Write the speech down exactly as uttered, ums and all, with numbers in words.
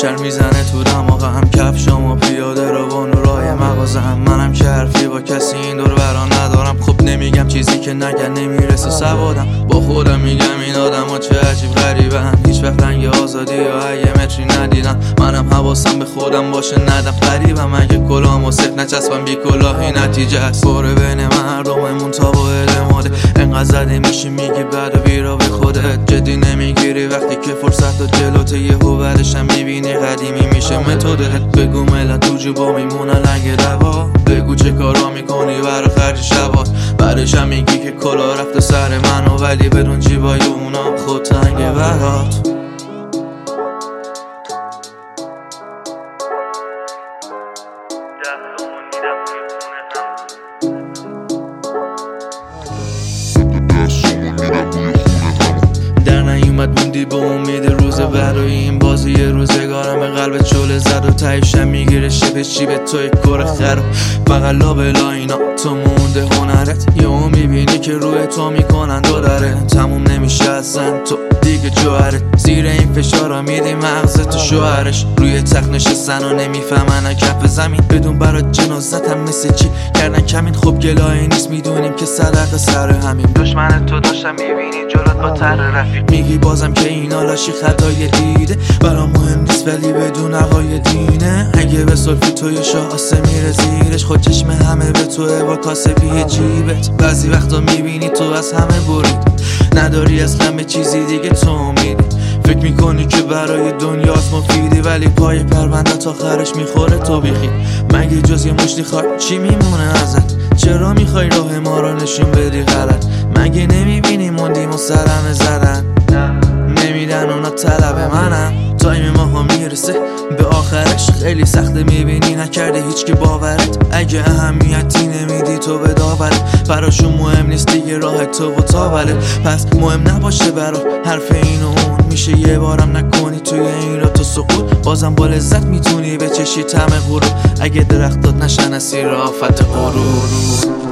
شکر میزنه تو دماغم، کفشام و پیاده رو با نورای مغازم. منم که حرفی با کسی این دور برا ندارم، خب نمیگم چیزی که نگه نمیرسه سوادم. با خودم میگم این آدم ها چه عجیب غریبن، هیچ وقت رنگ آزادی یا یه متری ندیدن. منم حواسم به خودم باشه ندم قریبم، اگه کلام و صف نچسبم بی کلاهی نتیجه است. باره بین مردممون تا با ماده انقدر زده میشی میگی بعد و بیرا به خودت، جدی نمیگیری وقتی که فرصت و جلوت یهو بعدشم میبینی قدیمی میشه متدت. بگو ملت تو جیبا میمونه لنگ دوا، بگو چه کارا میکنی برا خرج شبات. بعدشم میگی که کلا رفته سر منو، ولی بدون جیبای اونا خود تنگ برات. در نیومد موندی به امید روز بعد و این بازی روزگارم به قلب چوله زد و تایشم میگیره شیب شیب توی کره خر. فقط لابلا اینا تو مونده هنرت، یه هم میبینی که روی تو میکنن دو داره. تموم نمیشه اصلا تو دیگه جوهرت، زیر این فشارا میدی مغزت تو شوهرش. روی تخت نشستن و نمیفهمن کف زمین، بدون برات جنازت هم مثل چی کردن کمین. خب گلایه نیست میدونیم که صدق سر همین، دشمنت تو داشتم میبینی جلوت با تر رفیق. میگی بازم که اینا لاشی خطای دیده، برا مهم نیست ولی بدون عقای دینه. اگه به سلفی توی شاه آسه میره زیرش، خود چشم همه به توه با کاسبی جیبت. بعضی وقتا میبینی تو از همه برید، نداری اصلا به چیزی دیگه تو امیدی. فکر میکنی که برای دنیاست مفیدی، ولی پای پروندت آخرش میخوره تو بیخی. مگه جز یه مشتی خواهی چی میمونه ازت؟ چرا میخوای راه ما رو نشون بدی غلط؟ مگه نمیبینی موندیم و سرمه زدن؟ نمیدن اونا طلب منم، تایم ما ها میرسه به آخرش. خیلی سخته میبینی نکرده هیچ که باورت، اگه اهمیتی نمیدی تو به داورت. براشون مهم نیست دیگه راه تو و تاولت، پس مهم نباشه برات حرف این و اون. میشه یه بارم نکنی توی این را تو سقوط، بازم با لذت میتونی بچشی طعم غرور. اگه درختات نشن اسیر آفت غرور.